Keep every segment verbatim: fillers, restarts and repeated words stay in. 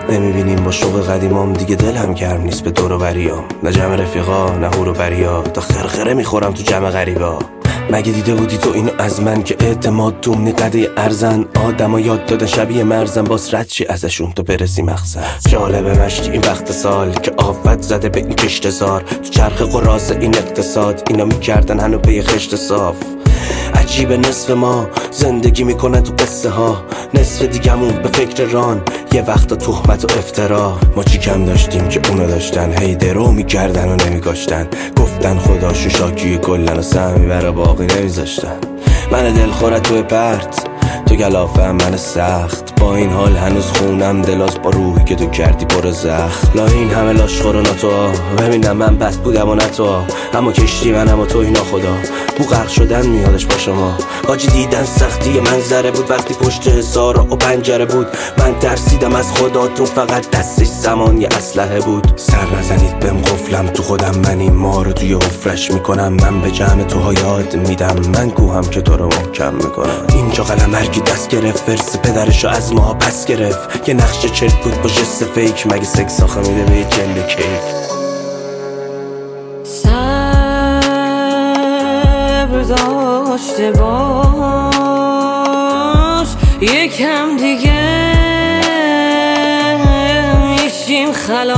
نمیبینیم با شوق قدیمام دیگه دلم گرم نیست به دور و بریام، نه جمع رفیقا نه هور و بریا، تا خرخره میخورم تو جمع غریبا. مگه دیده بودی تو اینو از من که اعتماد دومنی قده ارزن؟ آدم ها یاد دادن شبیه مرزن، باز رد چی ازشون تو برسی مقصد. جالبه مشتی این وقت سال که آفت زده به این کشتزار، تو چرخ قراز این اقتصاد اینا میکردن هنو به خشت صاف. عجیب نصف ما زندگی میکنه تو قصه ها، نصف دیگمون به فکر ران، یه وقتا تهمت و افترا. ما چی کم داشتیم که اونا داشتن، هی درو میکردن و نمیگاشتن، گفتن خداشون شاکی کلن و سهمی برا باقی نمیذاشتن. من دلخورت توی پرت، تو گلافه من سخت، با این حال هنوز خونم دلاز با روحی که تو کردی پر زخم. لا این همه لاشخور و ناتو، ببینم من بد بودم و نه تو، اما کشتی منم و تو اینا خدا. بو غرق شدن میادش با شما، حاجی دیدن سختی منظره بود وقتی پشت حصار و پنجره بود. من ترسیدم از خداتون، فقط دستش زمان یه اسلحه بود. سر نزنید بهم قفلم تو خودم، من این ما رو توی حفرش میکنم. من به جمع توها یاد میدم، من کوهم که تو رو محکم میکنم. اینجا قلم هرکی دست گرفت، ورس پدرشو از ماها پس گرفت. یه نقش چرت بود با جست فیک، مگه سکس آخه میده به یه جنده کیک. صبر داشته باش، یکم دیگه میشیم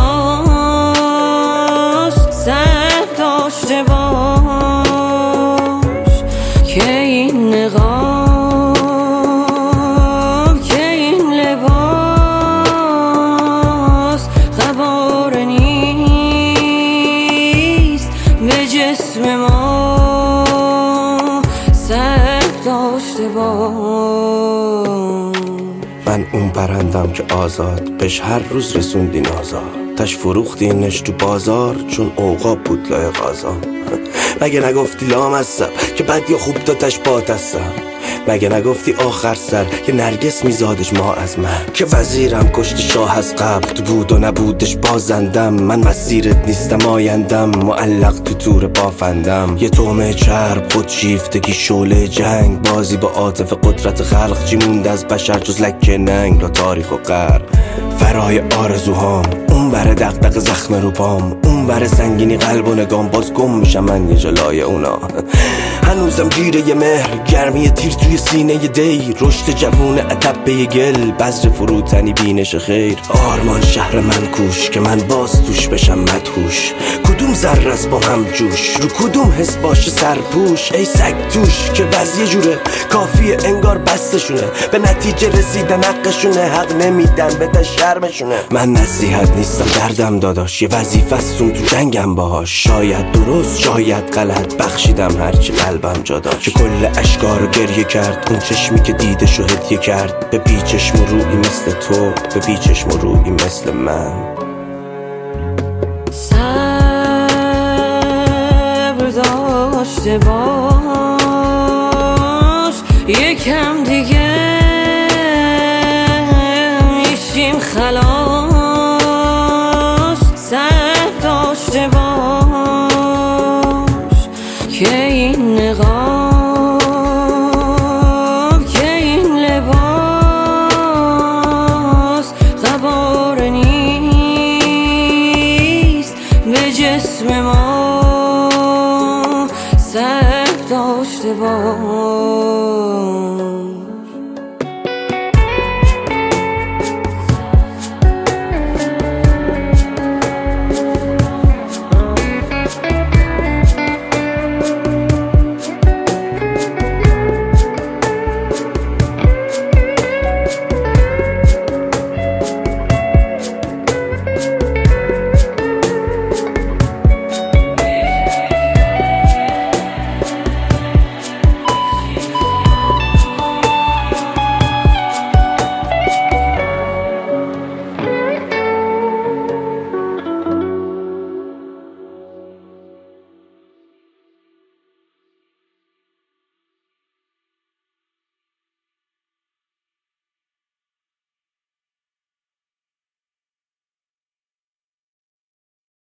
خلاص. صبر داشته باش که این نقاب جسم ما سر داشته باش. من اون پرندم که آزاد بهش هر روز رسوندین آزاد، تش فروختینش تو بازار چون اوقاب بود لای غازان. مگه نگفتی لامصب که بد یا خوب داتش بات هستم؟ مگه نگفتی آخر سر که نرگس میزادش ما از من؟ که وزیرم کشت شاه از قبل، تو بود و نبودش بازندم. من مسیرت نیستم آیندم، معلق تو تور بافندم. یه تومه چرب خود شیفتگی شعله جنگ، بازی با عاطفه قدرت خلق. چی مونده از بشر جز لکه ننگ را تاریخ و غرب؟ فرای آرزوهام اون بره دغدغه زخم رو پام، اون بره سنگینی قلب و نگام. باز گم میشم من یه جلای اونا، هنوزم گیره یه مهر، گرمی تیر توی سینه ی دی، رشد جوون عتب به گل، بذر فروتنی بینش خیر. آرمان شهر من کوش که من باز توش بشم مدهوش، کدوم ذره است با هم جوش، رو کدوم حس باشه سرپوش. ای سگ توش که وضعیه جوره، کافیه انگار بستشونه، به نتیجه رسیدن حقشونه، حق نمیدن به شرمشونه. من نصیحت نیستم دردم داداش، یه وظیفه استون تو جنگم باهاش. شاید درست شاید غلط، بخشیدم هرچی قلبم جا داشت، که کل اشکارو گریه کرد. اون چشمی که دیدشو هدیه کرد، به بی چشم و روی مثل تو، به بی چشم و روی مثل من. صبر داشته باش، یکم دیگه میشیم خلاص.